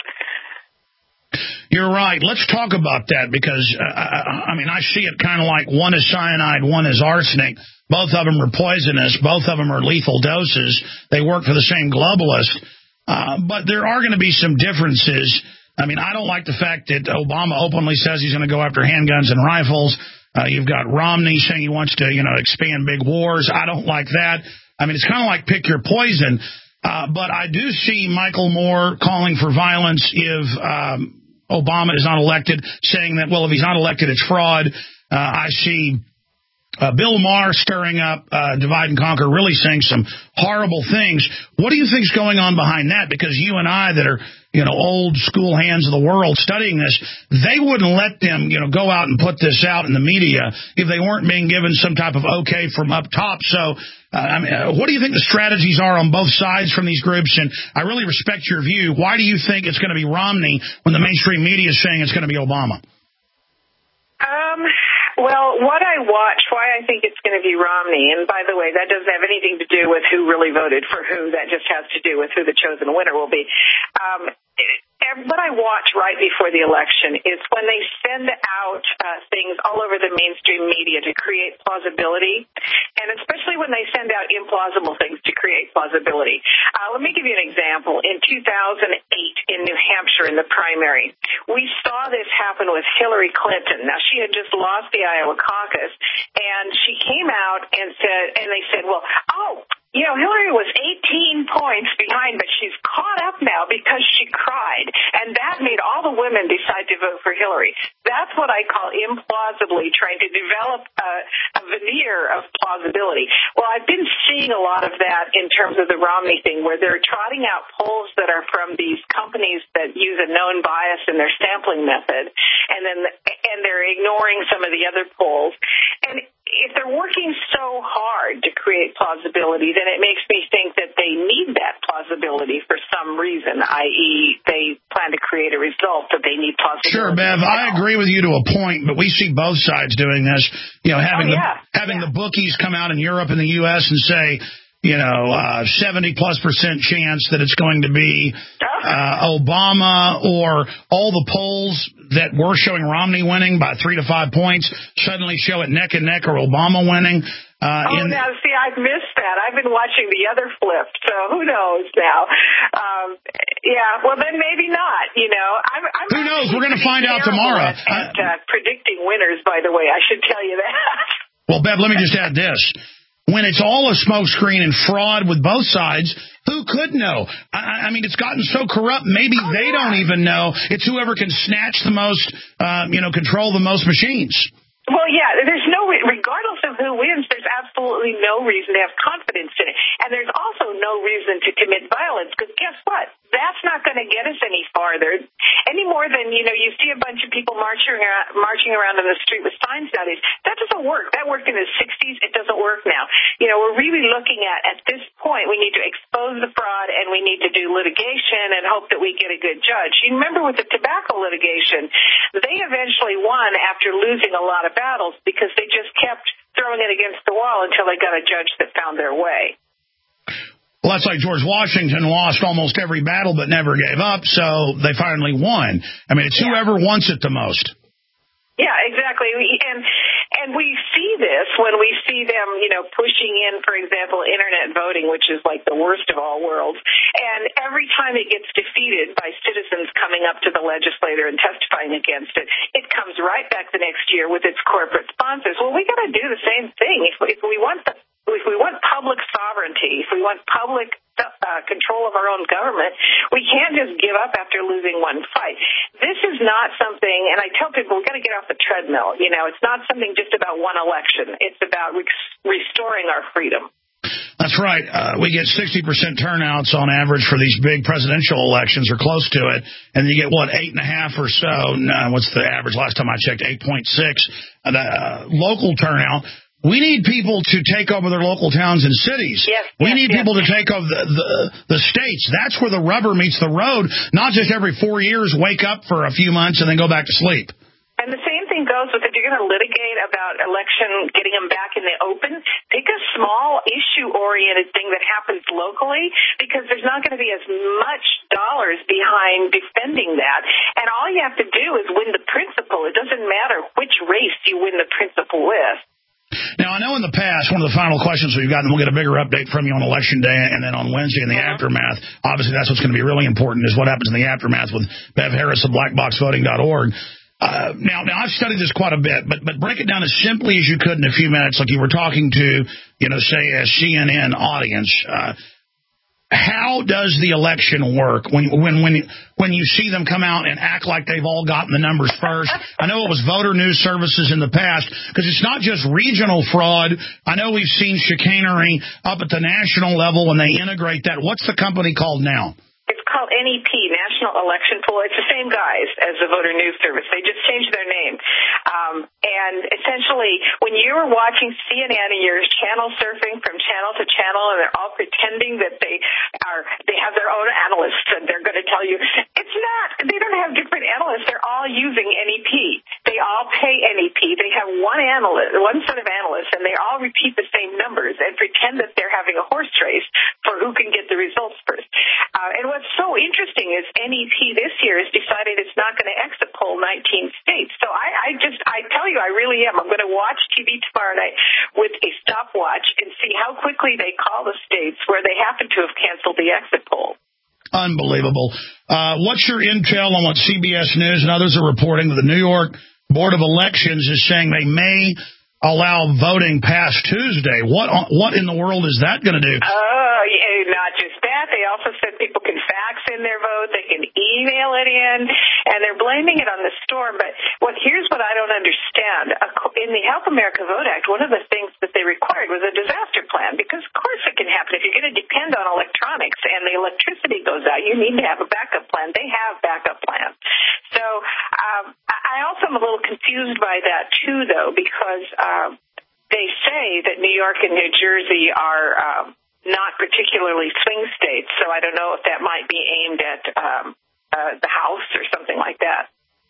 You're right. Let's talk about that, because, I mean, I see it kind of like one is cyanide, one is arsenic. Both of them are poisonous. Both of them are lethal doses. They work for the same globalist. But there are going to be some differences. I mean, I don't like the fact that Obama openly says he's going to go after handguns and rifles. You've got Romney saying he wants to, you know, expand big wars. I don't like that. I mean, it's kind of like pick your poison. But I do see Michael Moore calling for violence if Obama is not elected, saying that, well, if he's not elected, it's fraud. I see Bill Maher stirring up divide and conquer, really saying some horrible things. What do you think is going on behind that? Because you and I that are, you know, old school hands of the world studying this, they wouldn't let them, you know, go out and put this out in the media if they weren't being given some type of okay from up top. So, I mean, what do you think the strategies are on both sides from these groups? And I really respect your view. Why do you think it's going to be Romney when the mainstream media is saying it's going to be Obama? Well, what I watch, why I think it's going to be Romney, and by the way, that doesn't have anything to do with who really voted for who. That just has to do with who the chosen winner will be. What I watch right before the election is when they send out things all over the mainstream media to create plausibility, and especially when they send out implausible things to create plausibility. Let me give you an example. In 2008 in New Hampshire in the primary, we saw this happen with Hillary Clinton. Now, she had just lost the Iowa caucus, and she came out and they said, well, you know, Hillary was 18 points behind, but she's caught up now because she cried. And that made all the women decide to vote for Hillary. That's what I call implausibly trying to develop a veneer of plausibility. Well, I've been seeing a lot of that in terms of the Romney thing, where they're trotting out polls that are from these companies that use a known bias in their sampling method, and they're ignoring some of the other polls. And if they're working so hard to create plausibility, then it makes me think that they need that plausibility for some reason, i.e. they plan to create a result that they need plausibility. Sure, Bev, I agree with you to a point, but we see both sides doing this. You know, having the bookies come out in Europe and the U.S. and say, you know, 70+% chance that it's going to be Obama, or all the polls that were showing Romney winning by 3 to 5 points suddenly show it neck and neck or Obama winning. Now, see, I've missed that. I've been watching the other flip, so who knows now? Well, then maybe not, you know. Who knows? We're going to find out tomorrow. At predicting winners, by the way, I should tell you that. Well, Bev, let me just add this. When it's all a smokescreen and fraud with both sides, who could know? I mean, it's gotten so corrupt, maybe they don't even know. It's whoever can snatch the most, control the most machines. Well, yeah, there's no, regardless of who who wins, there's absolutely no reason to have confidence in it. And there's also no reason to commit violence, because guess what? That's not going to get us any farther, any more than, you see a bunch of people marching around in the street with signs nowadays. That doesn't work. That worked in the 60s. It doesn't work now. We're really looking at this point, we need to expose the fraud, and we need to do litigation and hope that we get a good judge. You remember with the tobacco litigation, they eventually won after losing a lot of battles because they just kept throwing it against the wall until they got a judge that found their way. Well, that's like George Washington lost almost every battle but never gave up, so they finally won. I mean, it's whoever wants it the most. Yeah, exactly. And we see this when we see them, pushing in, for example, internet voting, which is like the worst of all worlds. And every time it gets defeated by citizens coming up to the legislator and testifying against it, it comes right back the next year with its corporate sponsors. Well, we got to do the same thing. If we want public sovereignty, if we want public control of our own government, we can't just give up after losing one fight. This is not something, and I tell people, we've got to get off the treadmill. It's not something just about one election. It's about restoring our freedom. That's right. We get 60% turnouts on average for these big presidential elections, or close to it, and you get, 8.5 or so. What's the average? Last time I checked, 8.6. Local turnout. We need people to take over their local towns and cities. We need people to take over the states. That's where the rubber meets the road, not just every 4 years wake up for a few months and then go back to sleep. And the same thing goes with if you're going to litigate about election, getting them back in the open, pick a small issue-oriented thing that happens locally, because there's not going to be as much dollars behind defending that. And all you have to do is win the principle. It doesn't matter which race you win the principle with. Now, I know in the past, one of the final questions we've gotten, we'll get a bigger update from you on Election Day and then on Wednesday in the aftermath. Obviously, that's what's going to be really important, is what happens in the aftermath with Bev Harris of blackboxvoting.org. Now, I've studied this quite a bit, but break it down as simply as you could in a few minutes, like you were talking to, say, a CNN audience. How does the election work when you see them come out and act like they've all gotten the numbers first? I know it was voter news services in the past, because it's not just regional fraud. I know we've seen chicanery up at the national level when they integrate that. What's the company called now? It's called NEP, National Election Pool. It's the same guys as the Voter News Service. They just changed their name. And essentially, when you're watching CNN and you're channel surfing from channel to channel, and they're all pretending that they have their own analysts, and they're going to tell you, it's not. They don't have different analysts. They're all using NEP. They all pay NEP. They have one set of analysts, and they all repeat the same numbers and pretend that they're having a horse race for who can get the results first. And what's so interesting is NEP this year has decided it's not going to exit poll 19 states. So I tell you, I really am. I'm going to watch TV tomorrow night with a stopwatch and see how quickly they call the states where they happen to have canceled the exit poll. Unbelievable. What's your intel on what CBS News and others are reporting that the New York Board of Elections is saying they may allow voting past Tuesday? What in the world is that going to do? Not just that. They also said people can fax in their vote. They can email it in, and they're blaming it on the storm. But here's what I don't understand. In the Help America Vote Act, one of the things that they required was a disaster plan, because, of course, it can happen. If you're going to depend on electronics and the electricity goes out, you need to have a backup plan. They have backup plans. So I also am a little confused by that, too, though, because they say that New York and New Jersey are not particularly swing states, so I don't know if that might be aimed at the House or something like that.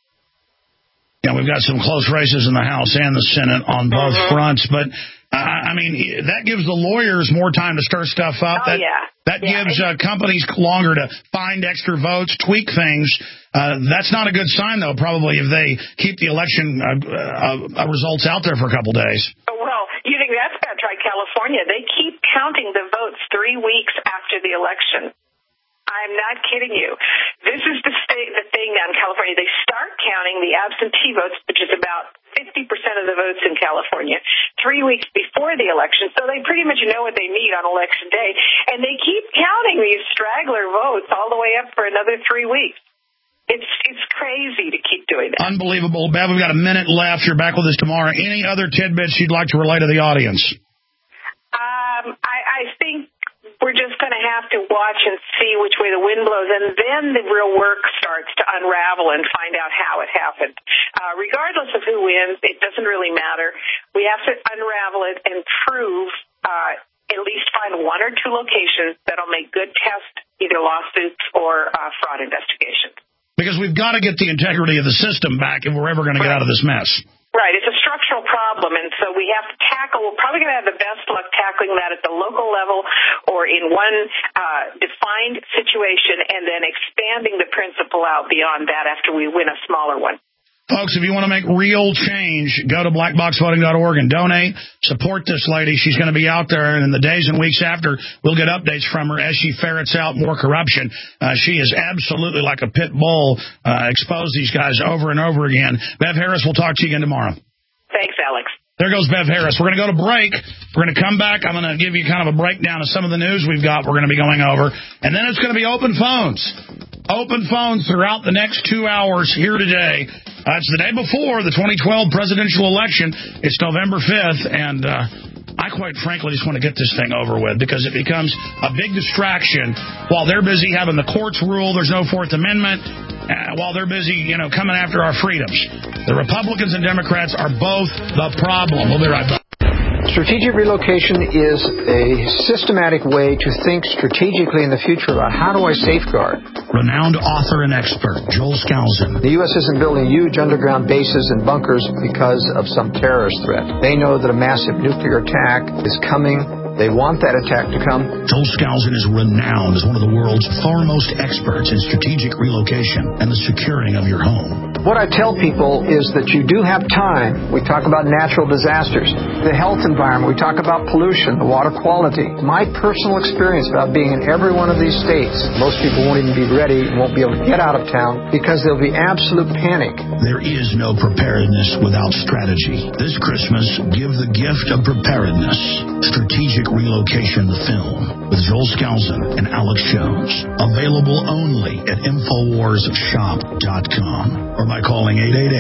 Yeah, we've got some close races in the House and the Senate on both fronts, but that gives the lawyers more time to stir stuff up. That gives companies longer to find extra votes, tweak things. That's not a good sign, though, probably, if they keep the election results out there for a couple days. Well, you think that's bad? Try California. They keep counting the votes 3 weeks after the election. I'm not kidding you. This is the thing down in California. They start counting the absentee votes, which is about 50% of the votes in California, 3 weeks before the election. So they pretty much know what they need on Election Day. And they keep counting these straggler votes all the way up for another 3 weeks. It's crazy to keep doing that. Unbelievable. Bev, we've got a minute left. You're back with us tomorrow. Any other tidbits you'd like to relay to the audience? I think we're just going to have to watch and see which way the wind blows, and then the real work starts to unravel and find out how it happened. Regardless of who wins, it doesn't really matter. We have to unravel it and prove, at least find one or two locations that'll make good test either lawsuits or fraud investigations. Because we've got to get the integrity of the system back if we're ever going to get out of this mess. Right. It's a structural problem, and so we have to tackle. We're probably going to have the best luck tackling that at the local level or in one defined situation, and then expanding the principle out beyond that after we win a smaller one. Folks, if you want to make real change, go to blackboxvoting.org and donate. Support this lady. She's going to be out there, and in the days and weeks after, we'll get updates from her as she ferrets out more corruption. She is absolutely like a pit bull, expose these guys over and over again. Bev Harris, we'll talk to you again tomorrow. Thanks, Alex. There goes Bev Harris. We're going to go to break. We're going to come back. I'm going to give you kind of a breakdown of some of the news we've got we're going to be going over. And then it's going to be open phones. Open phones throughout the next 2 hours here today. It's the day before the 2012 presidential election. It's November 5th, and I quite frankly just want to get this thing over with because it becomes a big distraction while they're busy having the courts rule there's no Fourth Amendment, while they're busy, coming after our freedoms. The Republicans and Democrats are both the problem. We'll be right back. Strategic relocation is a systematic way to think strategically in the future about how do I safeguard. Renowned author and expert, Joel Skousen. The U.S. isn't building huge underground bases and bunkers because of some terrorist threat. They know that a massive nuclear attack is coming. They want that attack to come. Joel Skousen is renowned as one of the world's foremost experts in strategic relocation and the securing of your home. What I tell people is that you do have time. We talk about natural disasters, the health environment. We talk about pollution, the water quality. My personal experience about being in every one of these states, most people won't even be ready, won't be able to get out of town because there'll be absolute panic. There is no preparedness without strategy. This Christmas, give the gift of preparedness. Strategic Relocation, the film, with Joel Skousen and Alex Jones. Available only at InfoWarsShop.com or by calling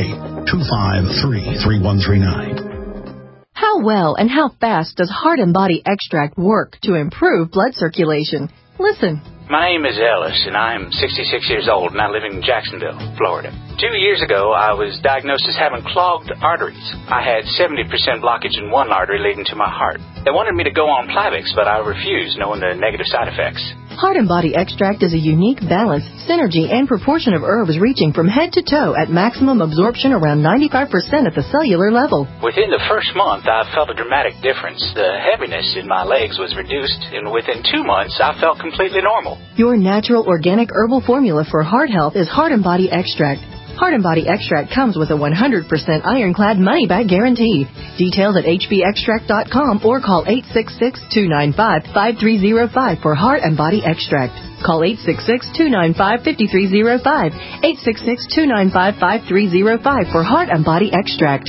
888-253-3139. How well and how fast does Heart and Body Extract work to improve blood circulation? Listen. My name is Ellis, and I'm 66 years old, and I live in Jacksonville, Florida. 2 years ago, I was diagnosed as having clogged arteries. I had 70% blockage in one artery leading to my heart. They wanted me to go on Plavix, but I refused, knowing the negative side effects. Heart and Body Extract is a unique balance, synergy, and proportion of herbs reaching from head to toe at maximum absorption around 95% at the cellular level. Within the first month, I felt a dramatic difference. The heaviness in my legs was reduced, and within 2 months, I felt completely normal. Your natural organic herbal formula for heart health is Heart and Body Extract. Heart and Body Extract comes with a 100% ironclad money-back guarantee. Details at hbextract.com or call 866-295-5305 for Heart and Body Extract. Call 866-295-5305, 866-295-5305 for Heart and Body Extract.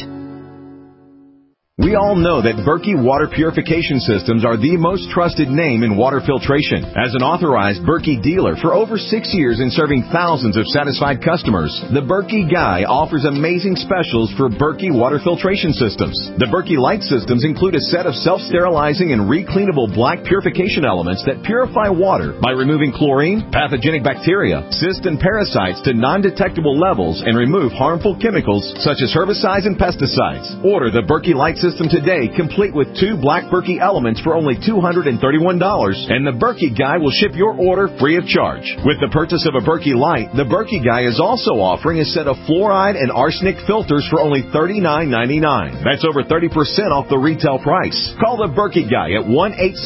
We all know that Berkey Water Purification Systems are the most trusted name in water filtration. As an authorized Berkey dealer for over 6 years and serving thousands of satisfied customers, the Berkey Guy offers amazing specials for Berkey Water Filtration Systems. The Berkey Light Systems include a set of self-sterilizing and recleanable black purification elements that purify water by removing chlorine, pathogenic bacteria, cysts, and parasites to non-detectable levels and remove harmful chemicals such as herbicides and pesticides. Order the Berkey Light System today, complete with 2 black Berkey elements for only $231, and the Berkey Guy will ship your order free of charge. With the purchase of a Berkey Light, the Berkey Guy is also offering a set of fluoride and arsenic filters for only $39.99. That's over 30% off the retail price. Call the Berkey Guy at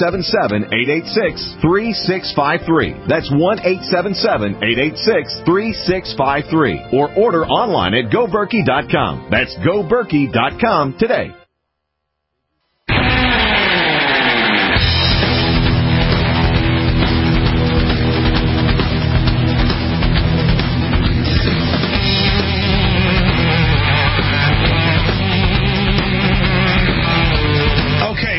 1-877-886-3653. That's 1-877-886-3653. Or order online at GoBerkey.com. That's GoBerkey.com today.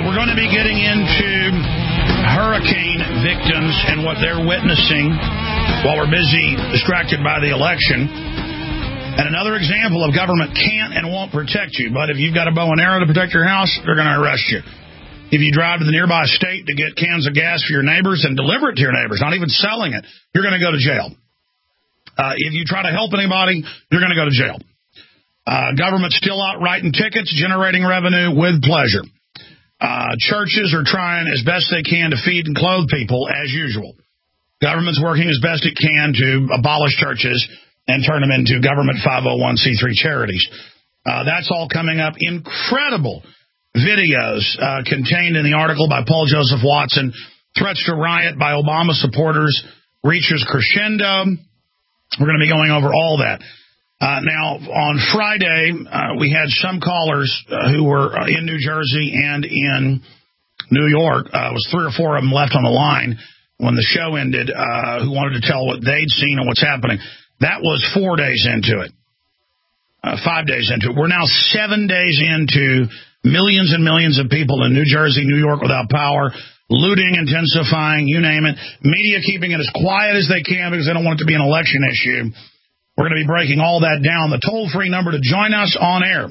Getting into hurricane victims and what they're witnessing while we're busy distracted by the election. And another example of government can't and won't protect you. But if you've got a bow and arrow to protect your house, they're going to arrest you. If you drive to the nearby state to get cans of gas for your neighbors and deliver it to your neighbors, not even selling it, you're going to go to jail. If you try to help anybody, you're going to go to jail. Government's still out writing tickets, generating revenue with pleasure. Churches are trying as best they can to feed and clothe people as usual. Government's working as best it can to abolish churches and turn them into government 501c3 charities. That's all coming up. Incredible videos contained in the article by Paul Joseph Watson. Threats to riot by Obama supporters reaches crescendo. We're going to be going over all that. Now, on Friday, we had some callers who were in New Jersey and in New York. It was 3 or 4 of them left on the line when the show ended who wanted to tell what they'd seen and what's happening. That was 4 days into it, 5 days into it. We're now 7 days into millions and millions of people in New Jersey, New York without power, looting, intensifying, you name it. Media keeping it as quiet as they can because they don't want it to be an election issue. We're going to be breaking all that down. The toll-free number to join us on air,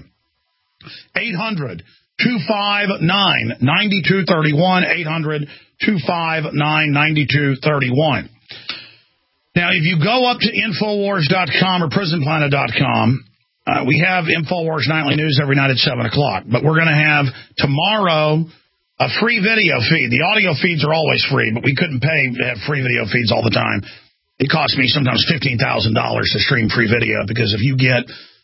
800-259-9231, 800-259-9231. Now, if you go up to Infowars.com or PrisonPlanet.com, we have Infowars Nightly News every night at 7 o'clock. But we're going to have tomorrow a free video feed. The audio feeds are always free, but we couldn't pay to have free video feeds all the time. It costs me sometimes $15,000 to stream free video because if you get,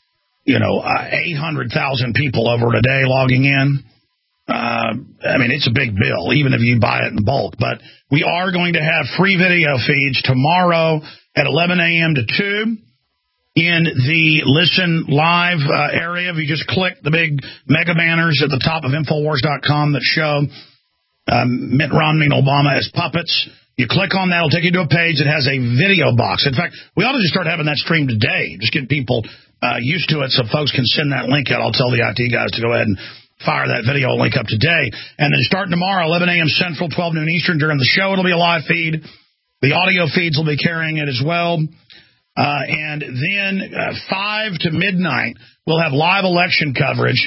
800,000 people over a day logging in, it's a big bill, even if you buy it in bulk. But we are going to have free video feeds tomorrow at 11 a.m. to 2 in the Listen Live area. If you just click the big mega banners at the top of Infowars.com that show Mitt Romney and Obama as puppets, you click on that, it'll take you to a page that has a video box. In fact, we ought to just start having that stream today. Just get people used to it so folks can send that link out. I'll tell the IT guys to go ahead and fire that video link up today. And then starting tomorrow, 11 a.m. Central, 12 noon Eastern, during the show, it'll be a live feed. The audio feeds will be carrying it as well. And then 5 to midnight, we'll have live election coverage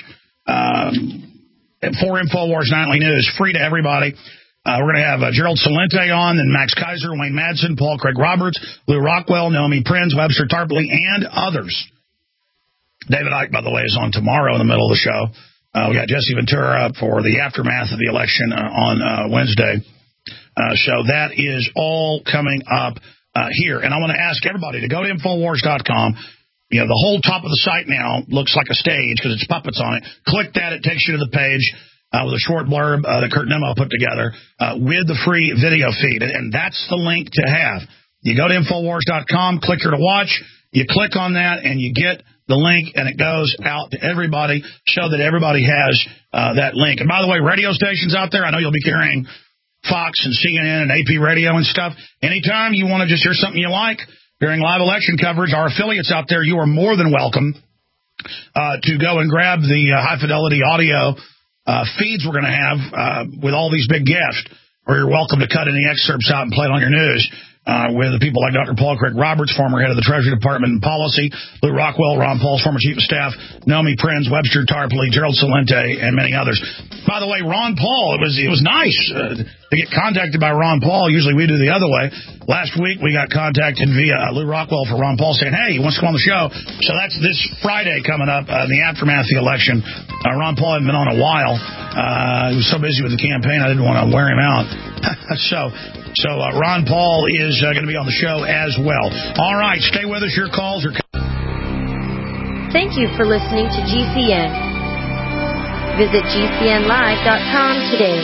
for Infowars Nightly News, free to everybody. We're going to have Gerald Celente on, then Max Kaiser, Wayne Madsen, Paul Craig Roberts, Lou Rockwell, Naomi Prinz, Webster Tarpley, and others. David Icke, by the way, is on tomorrow in the middle of the show. We got Jesse Ventura for the aftermath of the election on Wednesday. So that is all coming up here. And I want to ask everybody to go to Infowars.com. The whole top of the site now looks like a stage because it's puppets on it. Click that. It takes you to the page with a short blurb that Kurt Nemo put together with the free video feed. And that's the link to have. You go to Infowars.com, click here to watch. You click on that, and you get the link, and it goes out to everybody so that everybody has that link. And by the way, radio stations out there, I know you'll be carrying Fox and CNN and AP Radio and stuff. Anytime you want to just hear something you like during live election coverage, our affiliates out there, you are more than welcome to go and grab the high-fidelity audio feeds we're going to have with all these big guests, or you're welcome to cut any excerpts out and play it on your news with the people like Dr. Paul Craig Roberts, former head of the Treasury Department and Policy, Lou Rockwell, Ron Paul's former chief of staff, Naomi Prinz, Webster Tarpley, Gerald Celente, and many others. By the way, Ron Paul, it was nice to get contacted by Ron Paul. Usually we do the other way. Last week we got contacted via Lou Rockwell for Ron Paul saying, hey, he wants to come on the show. So that's this Friday coming up in the aftermath of the election. Ron Paul hadn't been on a while. He was so busy with the campaign I didn't want to wear him out. So Ron Paul is going to be on the show as well. All right, stay with us. Your calls are coming. Thank you for listening to GCN. Visit GCNlive.com today.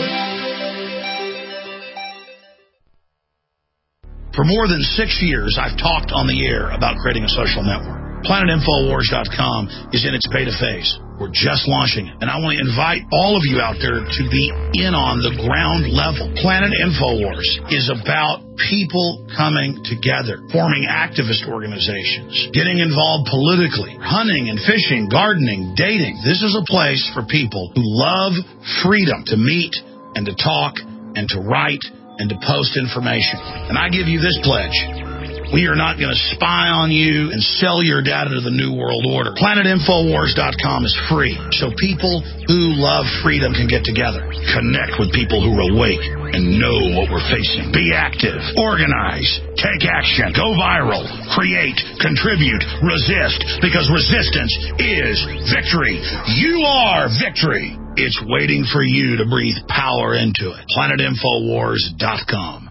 For more than 6 years, I've talked on the air about creating a social network. PlanetInfowars.com is in its beta phase. We're just launching it. And I want to invite all of you out there to be in on the ground level. Planet Infowars is about people coming together, forming activist organizations, getting involved politically, hunting and fishing, gardening, dating. This is a place for people who love freedom to meet and to talk and to write and to post information. And I give you this pledge. We are not going to spy on you and sell your data to the New World Order. PlanetInfoWars.com is free, so people who love freedom can get together, connect with people who are awake and know what we're facing. Be active, organize, take action, go viral, create, contribute, resist, because resistance is victory. You are victory. It's waiting for you to breathe power into it. PlanetInfoWars.com.